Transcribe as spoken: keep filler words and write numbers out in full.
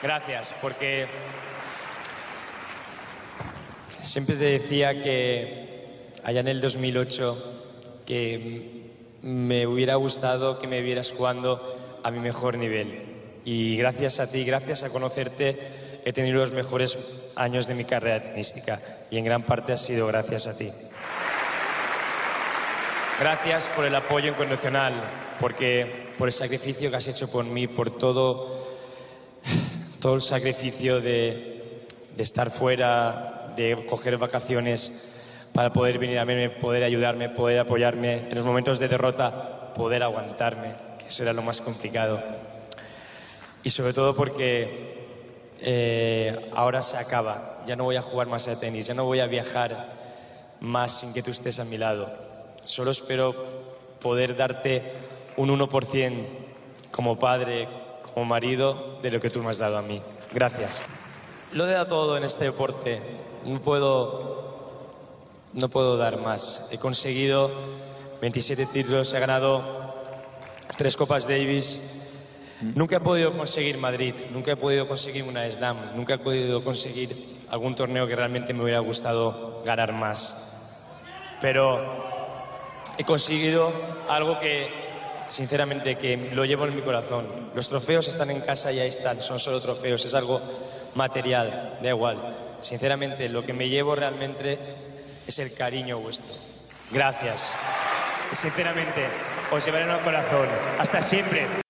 Gracias, porque siempre te decía que allá en el dos mil ocho que me hubiera gustado que me vieras jugando a mi mejor nivel. Y gracias a ti, gracias a conocerte, he tenido los mejores años de mi carrera tenística. Y en gran parte ha sido gracias a ti. Gracias por el apoyo incondicional, porque por el sacrificio que has hecho por mí, por todo, todo el sacrificio de, de estar fuera, de coger vacaciones para poder venir a verme, poder ayudarme, poder apoyarme en los momentos de derrota, poder aguantarme, que eso era lo más complicado. Y sobre todo porque eh, ahora se acaba, ya no voy a jugar más a tenis, ya no voy a viajar más sin que tú estés a mi lado. Solo espero poder darte un uno por ciento como padre, como marido, de lo que tú me has dado a mí. Gracias. Lo he dado todo en este deporte. No puedo, no puedo dar más. He conseguido veintisiete títulos, he ganado tres Copas Davis. Nunca he podido conseguir Madrid, nunca he podido conseguir una Slam, nunca he podido conseguir algún torneo que realmente me hubiera gustado ganar más. Pero he conseguido algo que, sinceramente, que lo llevo en mi corazón. Los trofeos están en casa y ahí están, son solo trofeos, es algo material, da igual. Sinceramente, lo que me llevo realmente es el cariño vuestro. Gracias. Sinceramente, os llevaré en el corazón. Hasta siempre.